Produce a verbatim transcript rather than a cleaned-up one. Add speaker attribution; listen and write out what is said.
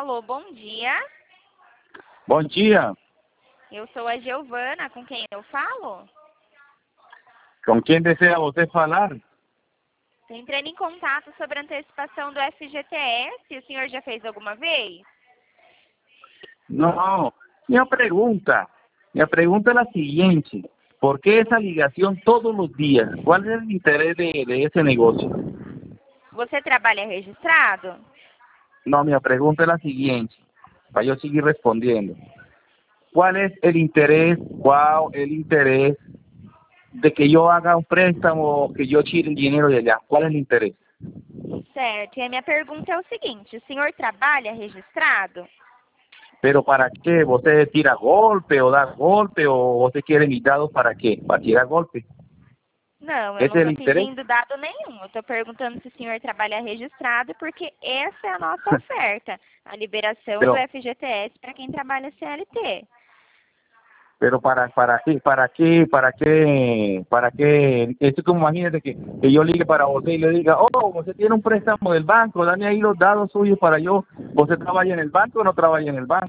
Speaker 1: Alô, bom dia.
Speaker 2: Bom dia.
Speaker 1: Eu sou a Giovana, com quem eu falo?
Speaker 2: ¿Con quién desea usted falar?
Speaker 1: Estou entrando em contato sobre a antecipação do F G T S. O senhor já fez alguma vez?
Speaker 2: No, mi pregunta, mi pregunta es la siguiente. ¿Por qué esa ligación todos los días? ¿Cuál es el interés de, de ese negocio?
Speaker 1: Você trabalha registrado?
Speaker 2: No, mi pregunta es la siguiente, para yo seguir respondiendo. ¿Cuál es el interés, cuál el interés de que yo haga un préstamo, que yo tire el dinero de allá? ¿Cuál es el interés?
Speaker 1: Certo. E a minha pergunta é o seguinte: o senhor trabalha registrado?
Speaker 2: ¿Pero para qué? ¿Usted tira golpe o da golpe o usted quiere mis datos para qué? ¿Para tirar golpe?
Speaker 1: Não, eu
Speaker 2: Esse
Speaker 1: não
Speaker 2: é o
Speaker 1: estou
Speaker 2: interesse?
Speaker 1: pedindo dado nenhum. Eu estou perguntando se o senhor trabalha registrado, porque essa é a nossa oferta, a liberação
Speaker 2: Pero,
Speaker 1: do F G T S para quem trabalha C L T.
Speaker 2: pero para para qué, para qué, para qué, para qué, es como imagínate que, que yo ligue para usted y le diga, oh, usted tiene un préstamo del banco, dame ahí los datos suyos para yo, usted trabaja en el banco o no trabaja en el banco.